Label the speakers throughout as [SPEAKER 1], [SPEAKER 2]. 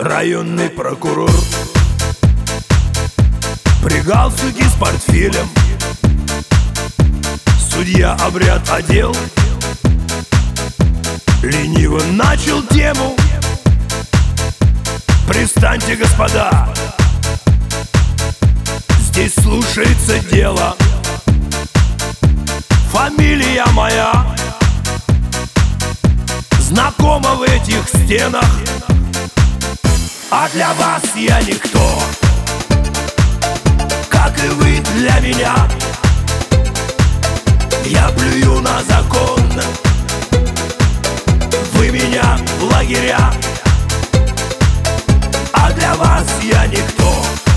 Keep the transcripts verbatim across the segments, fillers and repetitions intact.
[SPEAKER 1] Районный прокурор при галстуке с портфелем. Судья обряд одел, лениво начал тему. Пристаньте, господа, здесь слушается дело. Фамилия моя знакома в этих стенах, а для вас я никто, как и вы для меня. Я плюю на закон, вы меня в лагеря, а для вас я никто.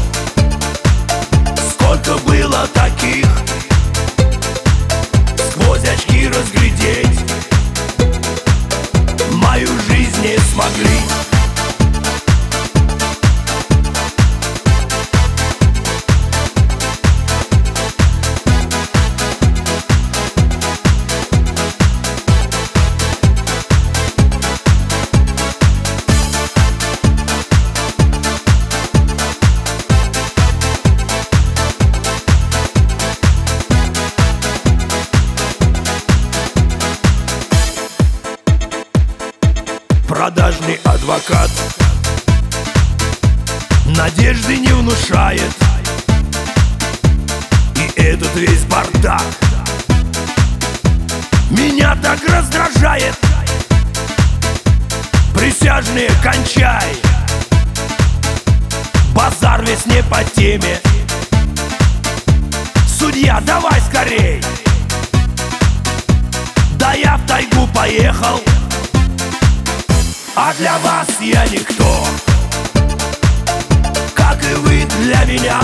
[SPEAKER 1] Сколько было таких, сквозь очки разглядеть мою жизнь не смогли. Продажный адвокат надежды не внушает, и этот весь бардак меня так раздражает. Присяжные, кончай, базар весь не по теме. Судья, давай скорей, да я в тайгу поехал, а для вас я никто, как и вы для меня.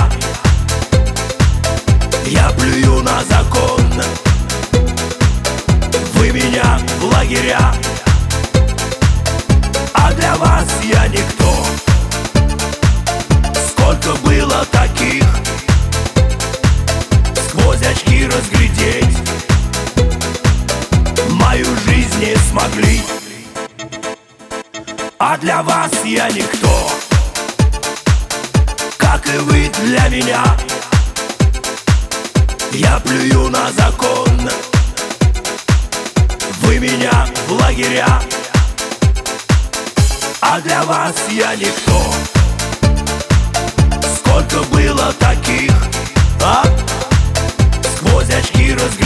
[SPEAKER 1] Я плюю на закон, вы меня в лагеря, а для вас я никто. Сколько было таких, сквозь очки разглядеть мою жизнь не смогли, а для вас я никто, как и вы для меня. Я плюю на закон, вы меня в лагеря, а для вас я никто. Сколько было таких, а? Сквозь очки разглядеть